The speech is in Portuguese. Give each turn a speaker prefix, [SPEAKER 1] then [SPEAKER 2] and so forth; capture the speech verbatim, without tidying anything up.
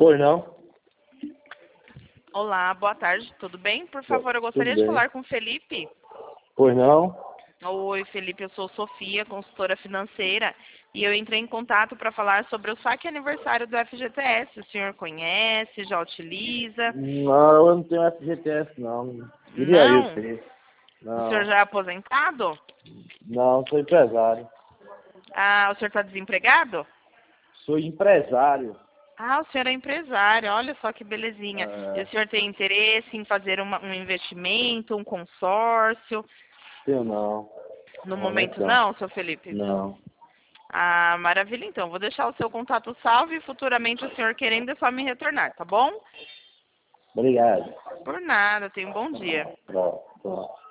[SPEAKER 1] Pois não?
[SPEAKER 2] Olá, boa tarde, tudo bem? Por favor, eu gostaria
[SPEAKER 1] Tudo
[SPEAKER 2] de
[SPEAKER 1] bem.
[SPEAKER 2] falar com o Felipe.
[SPEAKER 1] Pois não?
[SPEAKER 2] Oi, Felipe, eu sou Sofia, consultora financeira, e eu entrei em contato para falar sobre o saque aniversário do F G T S. O senhor conhece, já utiliza?
[SPEAKER 1] Não, eu não tenho F G T S não. Queria eu
[SPEAKER 2] Não?
[SPEAKER 1] ter.
[SPEAKER 2] O senhor
[SPEAKER 1] Não.
[SPEAKER 2] já é aposentado?
[SPEAKER 1] Não, sou empresário.
[SPEAKER 2] Ah, o senhor está desempregado?
[SPEAKER 1] Sou empresário.
[SPEAKER 2] Ah, o senhor é empresário, olha só que belezinha. E o
[SPEAKER 1] É,
[SPEAKER 2] senhor tem interesse em fazer uma- um investimento, um consórcio?
[SPEAKER 1] tenho não.
[SPEAKER 2] No
[SPEAKER 1] No
[SPEAKER 2] momento
[SPEAKER 1] momento não.
[SPEAKER 2] não, seu Felipe?
[SPEAKER 1] Não.
[SPEAKER 2] Ah, maravilha, então. Vou deixar o seu contato salvo e futuramente o senhor querendo é só me retornar, tá bom?
[SPEAKER 1] Obrigado.
[SPEAKER 2] Por nada, tenha um bom dia.
[SPEAKER 1] Pronto, pronto.